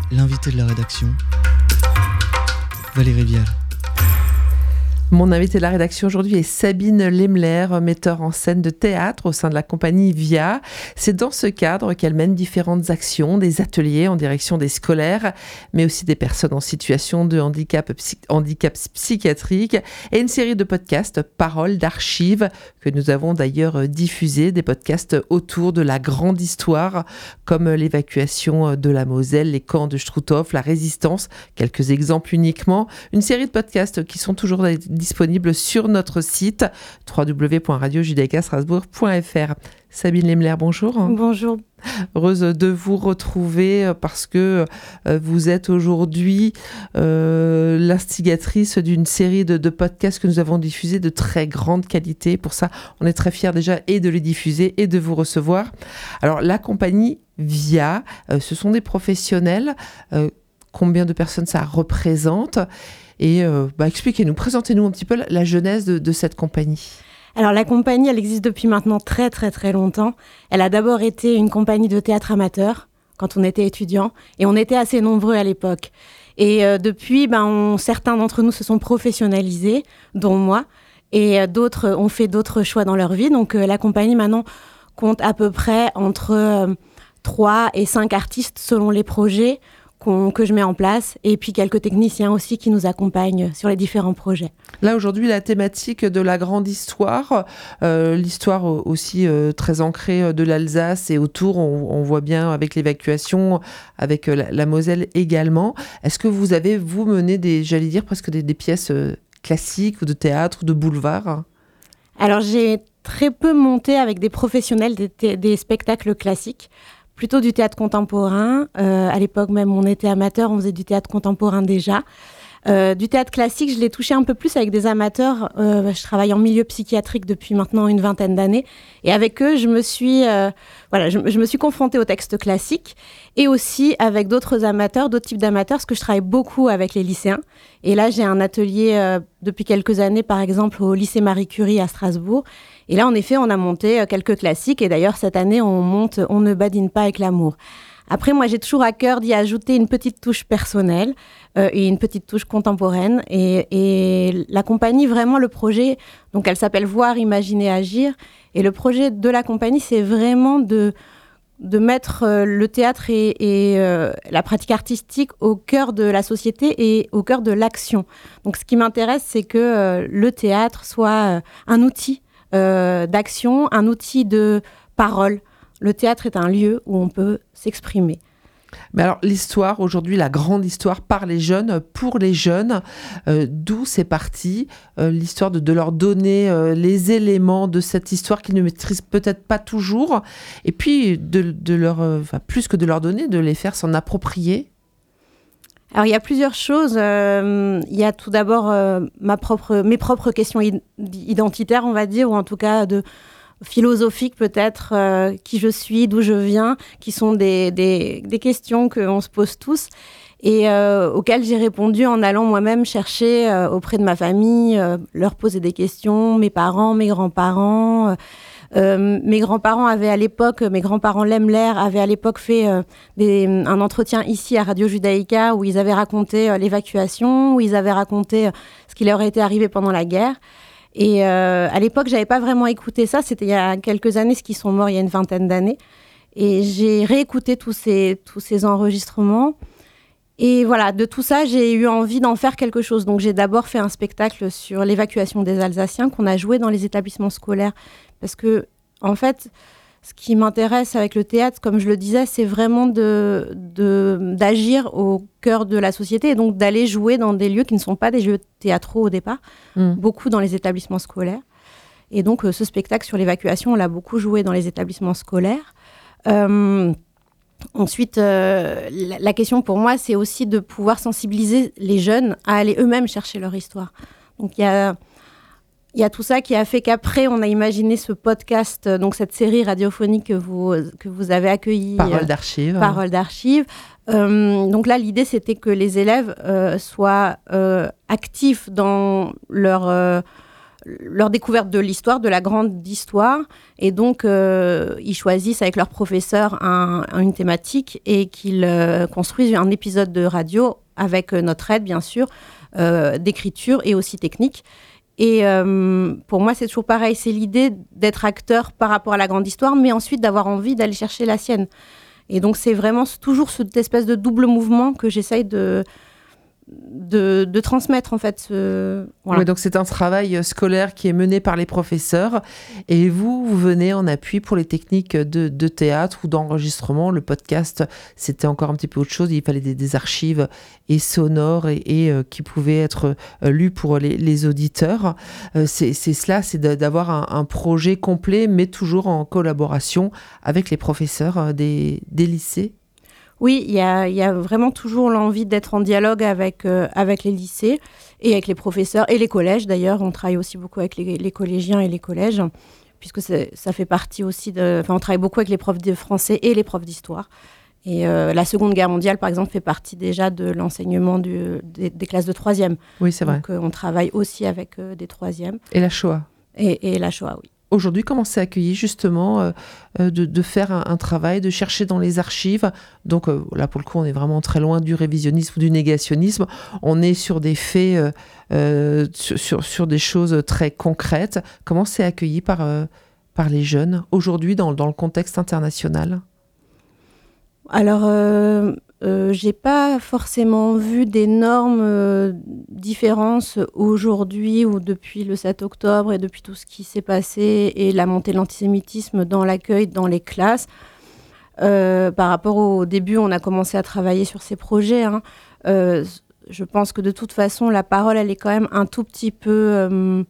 L'invité de la rédaction, Valérie Vial. Mon invité de la rédaction aujourd'hui est Sabine Lemler, metteur en scène de théâtre au sein de la compagnie VIA. C'est dans ce cadre qu'elle mène différentes actions, des ateliers en direction des scolaires, mais aussi des personnes en situation de handicap psychiatrique et une série de podcasts, Paroles d'archives, que nous avons d'ailleurs diffusés, des podcasts autour de la grande histoire, comme l'évacuation de la Moselle, les camps de Struthof, la résistance, quelques exemples uniquement. Une série de podcasts qui sont toujours disponible sur notre site www.radiojudaïcastrasbourg.fr. Sabine Lemler, bonjour. Bonjour. Heureuse de vous retrouver parce que vous êtes aujourd'hui l'instigatrice d'une série de podcasts que nous avons diffusés de très grande qualité. Pour ça, on est très fiers déjà et de les diffuser et de vous recevoir. Alors, la compagnie VIA, ce sont des professionnels. Combien de personnes ça représente ? Et expliquez-nous, présentez-nous un petit peu la genèse de cette compagnie. Alors la compagnie, elle existe depuis maintenant très très très longtemps. Elle a d'abord été une compagnie de théâtre amateur quand on était étudiant et on était assez nombreux à l'époque. Et depuis, certains d'entre nous se sont professionnalisés, dont moi, et d'autres ont fait d'autres choix dans leur vie. Donc la compagnie maintenant compte à peu près entre 3 et 5 artistes selon les projets que je mets en place, et puis quelques techniciens aussi qui nous accompagnent sur les différents projets. Là, aujourd'hui, la thématique de la grande histoire, l'histoire aussi très ancrée de l'Alsace et autour, on voit bien avec l'évacuation, avec la Moselle également. Est-ce que vous avez, mené presque des pièces classiques ou de théâtre ou de boulevard ? Alors, j'ai très peu monté avec des professionnels des spectacles classiques. Plutôt du théâtre contemporain. À l'époque même, on était amateurs, on faisait du théâtre contemporain déjà. Du théâtre classique, je l'ai touché un peu plus avec des amateurs. Je travaille en milieu psychiatrique depuis maintenant une vingtaine d'années. Et avec eux, je me suis confrontée au texte classique et aussi avec d'autres types d'amateurs, parce que je travaille beaucoup avec les lycéens. Et là, j'ai un atelier depuis quelques années, par exemple, au lycée Marie Curie à Strasbourg. Et là, en effet, on a monté quelques classiques. Et d'ailleurs, cette année, on monte « On ne badine pas avec l'amour ». Après, moi, j'ai toujours à cœur d'y ajouter une petite touche personnelle et une petite touche contemporaine. Et la compagnie, vraiment, le projet, donc elle s'appelle « Voir, imaginer, agir ». Et le projet de la compagnie, c'est vraiment de mettre le théâtre et la pratique artistique au cœur de la société et au cœur de l'action. Donc, ce qui m'intéresse, c'est que le théâtre soit un outil d'action, un outil de parole. Le théâtre est un lieu où on peut s'exprimer. Mais alors, l'histoire, aujourd'hui, la grande histoire par les jeunes, pour les jeunes, d'où c'est parti, l'histoire de leur donner les éléments de cette histoire qu'ils ne maîtrisent peut-être pas toujours, et puis de leur, plus que de leur donner, de les faire s'en approprier. Alors, il y a plusieurs choses. Il y a tout d'abord mes propres questions identitaires, on va dire, ou en tout cas philosophiques peut-être, qui je suis, d'où je viens, qui sont des questions qu'on se pose tous et auxquelles j'ai répondu en allant moi-même chercher auprès de ma famille, leur poser des questions, mes parents, mes grands-parents. Mes grands-parents Lemler avaient à l'époque fait un entretien ici à Radio Judaïka où ils avaient raconté l'évacuation, où ils avaient raconté ce qui leur était arrivé pendant la guerre. Et à l'époque, j'avais pas vraiment écouté ça. C'était il y a quelques années, ce qui sont morts il y a une vingtaine d'années. Et j'ai réécouté tous ces enregistrements. Et voilà, de tout ça, j'ai eu envie d'en faire quelque chose. Donc, j'ai d'abord fait un spectacle sur l'évacuation des Alsaciens qu'on a joué dans les établissements scolaires. Parce que, en fait, ce qui m'intéresse avec le théâtre, comme je le disais, c'est vraiment d'agir au cœur de la société et donc d'aller jouer dans des lieux qui ne sont pas des lieux théâtraux au départ, beaucoup dans les établissements scolaires. Et donc, ce spectacle sur l'évacuation, on l'a beaucoup joué dans les établissements scolaires. Ensuite, la question pour moi, c'est aussi de pouvoir sensibiliser les jeunes à aller eux-mêmes chercher leur histoire. Donc, il y a tout ça qui a fait qu'après, on a imaginé ce podcast, donc cette série radiophonique que vous avez accueillie. Paroles d'archives. Paroles d'archives. Donc là, l'idée, c'était que les élèves soient actifs dans leur leur découverte de l'histoire, de la grande histoire. Et donc, ils choisissent avec leur professeur une thématique et qu'ils construisent un épisode de radio avec notre aide, bien sûr, d'écriture et aussi technique. Et pour moi, c'est toujours pareil. C'est l'idée d'être acteur par rapport à la grande histoire, mais ensuite d'avoir envie d'aller chercher la sienne. Et donc, c'est vraiment toujours cette espèce de double mouvement que j'essaye de transmettre, en fait. Voilà. Oui, donc, c'est un travail scolaire qui est mené par les professeurs. Et vous venez en appui pour les techniques de théâtre ou d'enregistrement. Le podcast, c'était encore un petit peu autre chose. Il fallait des archives et sonores et qui pouvaient être lues pour les auditeurs. C'est cela, c'est d'avoir un projet complet, mais toujours en collaboration avec les professeurs des lycées. Oui, il y a vraiment toujours l'envie d'être en dialogue avec les lycées et avec les professeurs et les collèges. D'ailleurs, on travaille aussi beaucoup avec les collégiens et les collèges, puisque ça fait partie aussi on travaille beaucoup avec les profs de français et les profs d'histoire. Et la Seconde Guerre mondiale, par exemple, fait partie déjà de l'enseignement des classes de 3e. Oui, c'est vrai. Donc, on travaille aussi avec des 3e. Et la Shoah. Et la Shoah, oui. Aujourd'hui, comment c'est accueilli justement de faire un travail, de chercher dans les archives? Donc là, pour le coup, on est vraiment très loin du révisionnisme ou du négationnisme. On est sur des faits, sur des choses très concrètes. Comment c'est accueilli par les jeunes aujourd'hui dans le contexte international? Alors, j'ai pas forcément vu d'énormes différences aujourd'hui ou depuis le 7 octobre et depuis tout ce qui s'est passé et la montée de l'antisémitisme dans l'accueil dans les classes. Par rapport au début, on a commencé à travailler sur ces projets. Je pense que de toute façon, la parole, elle est quand même un tout petit peu...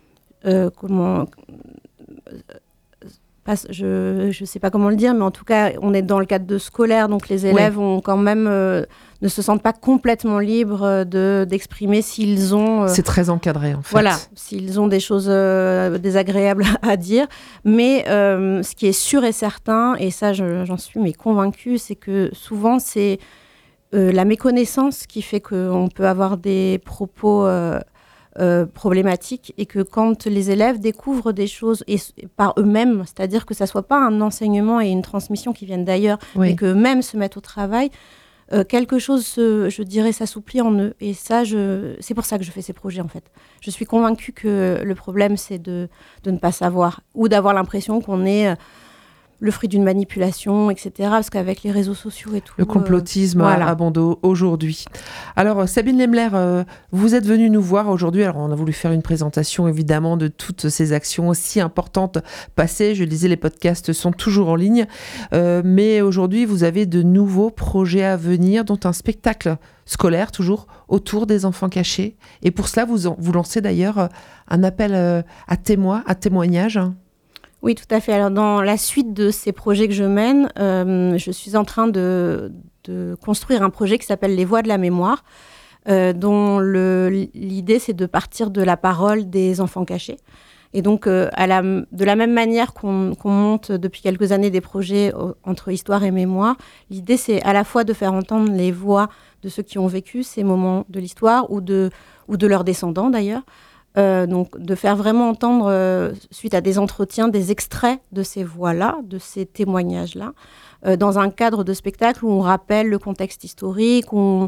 je ne sais pas comment le dire, mais en tout cas, on est dans le cadre de scolaire, donc les élèves ont quand même, ne se sentent pas complètement libres d'exprimer s'ils ont... C'est très encadré, en fait. Voilà, s'ils ont des choses désagréables à dire. Mais ce qui est sûr et certain, et ça, j'en suis convaincue, c'est que souvent, c'est la méconnaissance qui fait qu'on peut avoir des propos... problématique et que quand les élèves découvrent des choses par eux-mêmes, c'est-à-dire que ça soit pas un enseignement et une transmission qui viennent d'ailleurs, mais qu'eux-mêmes se mettent au travail, quelque chose, je dirais, s'assouplit en eux. Et ça, c'est pour ça que je fais ces projets, en fait. Je suis convaincue que le problème, c'est de ne pas savoir ou d'avoir l'impression qu'on est... le fruit d'une manipulation, etc. Parce qu'avec les réseaux sociaux et tout... Le complotisme abondant aujourd'hui. Alors, Sabine Lemler, vous êtes venue nous voir aujourd'hui. Alors, on a voulu faire une présentation, évidemment, de toutes ces actions aussi importantes passées. Je le disais, les podcasts sont toujours en ligne. Mais aujourd'hui, vous avez de nouveaux projets à venir, dont un spectacle scolaire, toujours, autour des enfants cachés. Et pour cela, vous lancez d'ailleurs un appel à témoignages. Oui, tout à fait. Alors, dans la suite de ces projets que je mène, je suis en train de construire un projet qui s'appelle Les Voix de la mémoire, dont l'idée, c'est de partir de la parole des enfants cachés. Et donc, de la même manière qu'on monte depuis quelques années des projets entre histoire et mémoire, l'idée, c'est à la fois de faire entendre les voix de ceux qui ont vécu ces moments de l'histoire ou de leurs descendants, d'ailleurs. Donc de faire vraiment entendre, suite à des entretiens, des extraits de ces voix-là, de ces témoignages-là, dans un cadre de spectacle où on rappelle le contexte historique, où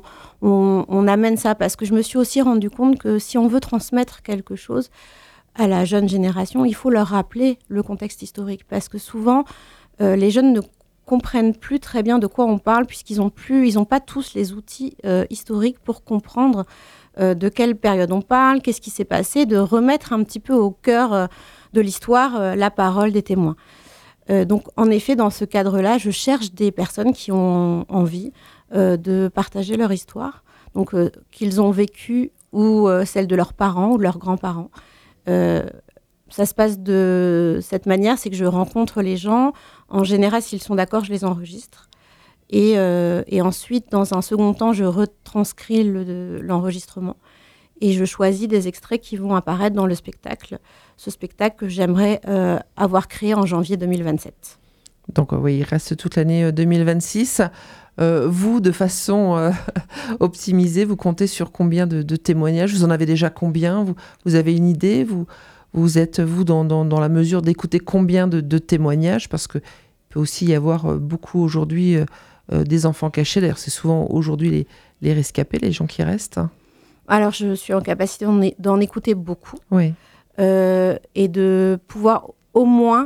on amène ça. Parce que je me suis aussi rendu compte que si on veut transmettre quelque chose à la jeune génération, il faut leur rappeler le contexte historique. Parce que souvent, les jeunes ne comprennent plus très bien de quoi on parle, puisqu'ils n'ont pas tous les outils historiques pour comprendre de quelle période on parle, qu'est-ce qui s'est passé, de remettre un petit peu au cœur de l'histoire la parole des témoins. Donc, en effet, dans ce cadre-là, je cherche des personnes qui ont envie de partager leur histoire, donc qu'ils ont vécu ou celle de leurs parents ou de leurs grands-parents. Ça se passe de cette manière, c'est que je rencontre les gens. En général, s'ils sont d'accord, je les enregistre. Et ensuite, dans un second temps, je retranscris l'enregistrement et je choisis des extraits qui vont apparaître dans le spectacle. Ce spectacle que j'aimerais avoir créé en janvier 2027. Donc oui, il reste toute l'année 2026. Vous, de façon optimisée, vous comptez sur combien de témoignages? Vous en avez déjà combien? Vous avez une idée? Vous êtes, vous, dans la mesure d'écouter combien de témoignages, parce qu'il peut aussi y avoir beaucoup aujourd'hui des enfants cachés. D'ailleurs, c'est souvent aujourd'hui les rescapés, les gens qui restent. Alors, je suis en capacité d'en écouter beaucoup. Oui. Et de pouvoir au moins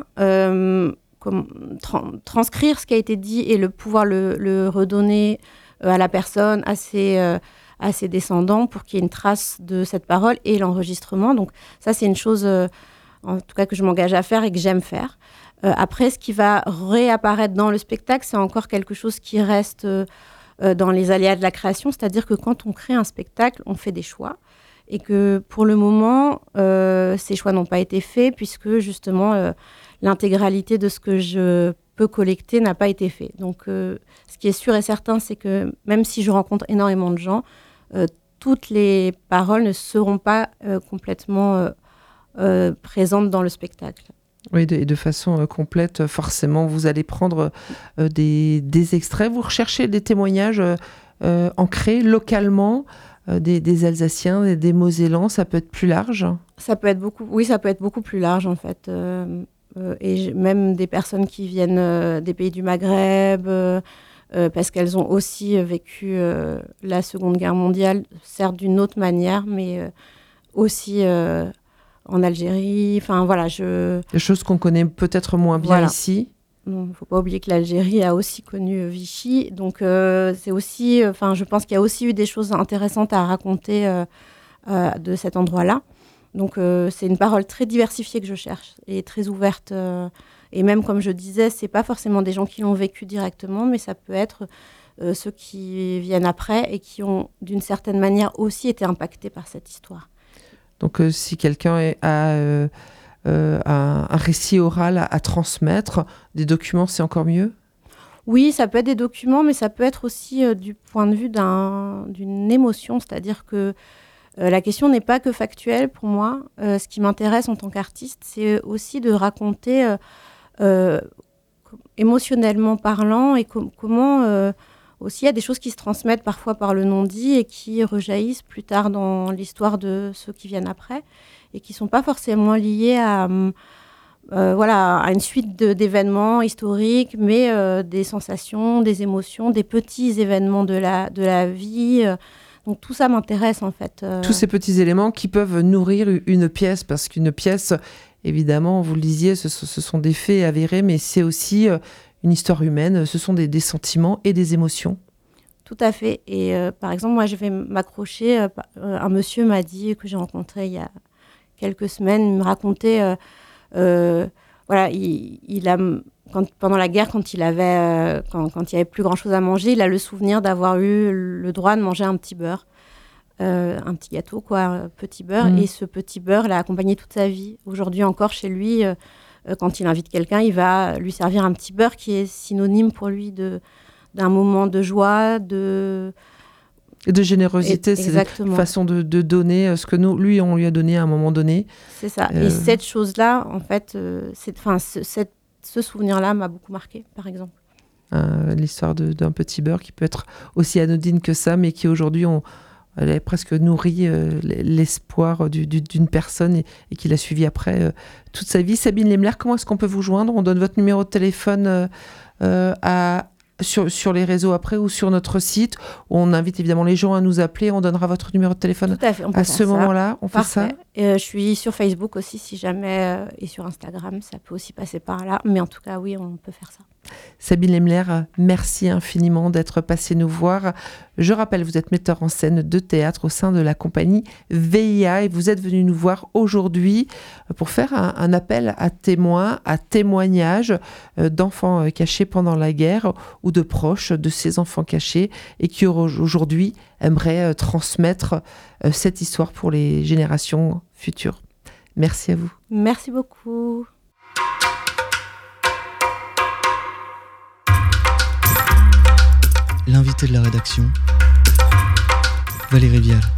transcrire ce qui a été dit et pouvoir le redonner à la personne, à ses descendants, pour qu'il y ait une trace de cette parole et l'enregistrement. Donc ça, c'est une chose, en tout cas, que je m'engage à faire et que j'aime faire. Après, ce qui va réapparaître dans le spectacle, c'est encore quelque chose qui reste dans les aléas de la création. C'est-à-dire que quand on crée un spectacle, on fait des choix. Et que pour le moment, ces choix n'ont pas été faits, puisque justement, l'intégralité de ce que je peux collecter n'a pas été fait. Donc, ce qui est sûr et certain, c'est que même si je rencontre énormément de gens, toutes les paroles ne seront pas complètement présentes dans le spectacle. Oui, de façon complète, forcément, vous allez prendre des extraits. Vous recherchez des témoignages ancrés localement, des Alsaciens, des Mosellans. Ça peut être plus large? Ça peut être beaucoup plus large, en fait. Et même des personnes qui viennent des pays du Maghreb, parce qu'elles ont aussi vécu la Seconde Guerre mondiale, certes d'une autre manière, mais aussi en Algérie. Enfin, voilà, des choses qu'on connaît peut-être moins bien ici. Il ne faut pas oublier que l'Algérie a aussi connu Vichy. Donc, c'est aussi, je pense qu'il y a aussi eu des choses intéressantes à raconter de cet endroit-là. Donc, c'est une parole très diversifiée que je cherche et très ouverte. Et même, comme je disais, ce n'est pas forcément des gens qui l'ont vécu directement, mais ça peut être ceux qui viennent après et qui ont, d'une certaine manière, aussi été impactés par cette histoire. Donc, si quelqu'un a un récit oral à transmettre, des documents, c'est encore mieux? Oui, ça peut être des documents, mais ça peut être aussi du point de vue d'une émotion. C'est-à-dire que la question n'est pas que factuelle pour moi. Ce qui m'intéresse en tant qu'artiste, c'est aussi de raconter émotionnellement parlant et comment aussi il y a des choses qui se transmettent parfois par le non-dit et qui rejaillissent plus tard dans l'histoire de ceux qui viennent après et qui ne sont pas forcément liées à une suite d'événements historiques, mais des sensations, des émotions, des petits événements de la vie. Donc tout ça m'intéresse en fait. Tous ces petits éléments qui peuvent nourrir une pièce, parce qu'une pièce, évidemment, vous le disiez, ce sont des faits avérés, mais c'est aussi une histoire humaine, ce sont des sentiments et des émotions. Tout à fait. Et par exemple, moi je vais m'accrocher, un monsieur m'a dit, que j'ai rencontré il y a quelques semaines, il me racontait, pendant la guerre, quand il y avait plus grand chose à manger, il a le souvenir d'avoir eu le droit de manger un petit beurre, un petit gâteau, un petit beurre. Et ce petit beurre l'a accompagné toute sa vie. Aujourd'hui encore, chez lui, quand il invite quelqu'un, il va lui servir un petit beurre qui est synonyme pour lui d'un moment de joie, de générosité. C'est une façon de donner ce que lui, on lui a donné à un moment donné. C'est ça. Et cette chose-là, en fait, ce souvenir-là m'a beaucoup marqué, par exemple. L'histoire d'un petit beurre qui peut être aussi anodine que ça, mais qui aujourd'hui, elle a presque nourri l'espoir d'une personne et qui l'a suivi après toute sa vie. Sabine Lemler, comment est-ce qu'on peut vous joindre? On donne votre numéro de téléphone sur les réseaux après ou sur notre site. On invite évidemment les gens à nous appeler. On donnera votre numéro de téléphone à ce moment-là. On fait ça. Je suis sur Facebook aussi, si jamais, et sur Instagram. Ça peut aussi passer par là. Mais en tout cas, oui, on peut faire ça. Sabine Lemler, merci infiniment d'être passée nous voir. Je rappelle, vous êtes metteur en scène de théâtre au sein de la compagnie VIA et vous êtes venu nous voir aujourd'hui pour faire un appel à témoins, à témoignages d'enfants cachés pendant la guerre ou de proches de ces enfants cachés et qui aujourd'hui aimeraient transmettre cette histoire pour les générations futures. Merci à vous. Merci beaucoup. L'invité de la rédaction, Valérie Vial.